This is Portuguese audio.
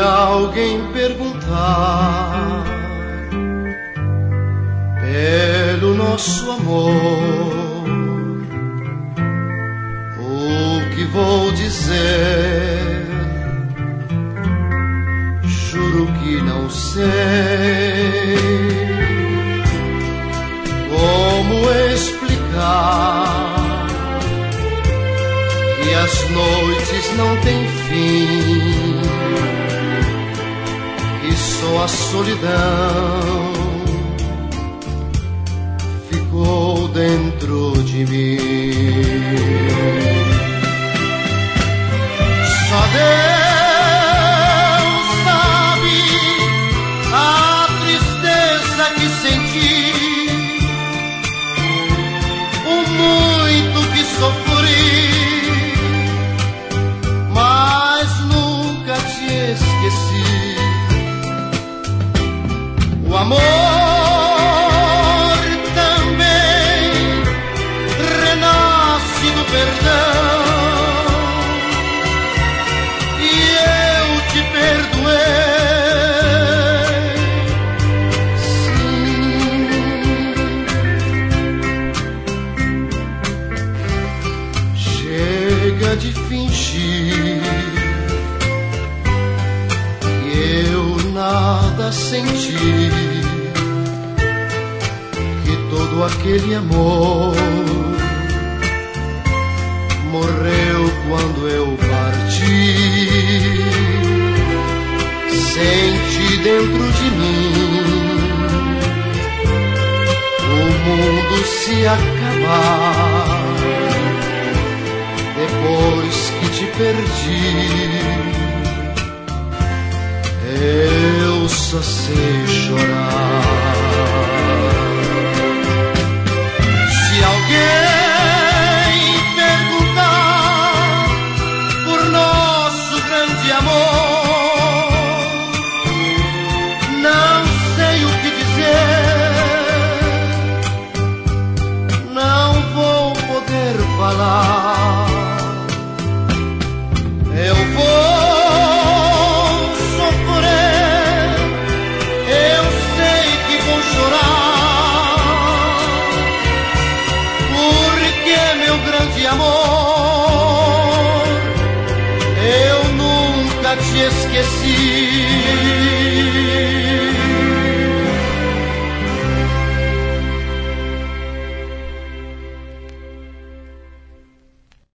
alguém perguntar pelo nosso amor, o que vou dizer? Juro que não sei como explicar que as noites não têm fim, que só a solidão ficou dentro de mim. Só Deus sabe a tristeza que senti, o muito que sofri, mas nunca te esqueci. O amor também renasce do perdão, e eu te perdoei. Sim, chega de fingir que eu nada senti, que todo aquele amor morreu quando eu parti. Senti dentro de mim o mundo se acabar depois que te perdi. Eu só sei chorar. Se alguém perguntar por nosso grande amor, não sei o que dizer, não vou poder falar. Eu vou sofrer, eu sei que vou chorar, porque meu grande amor, eu nunca te esqueci.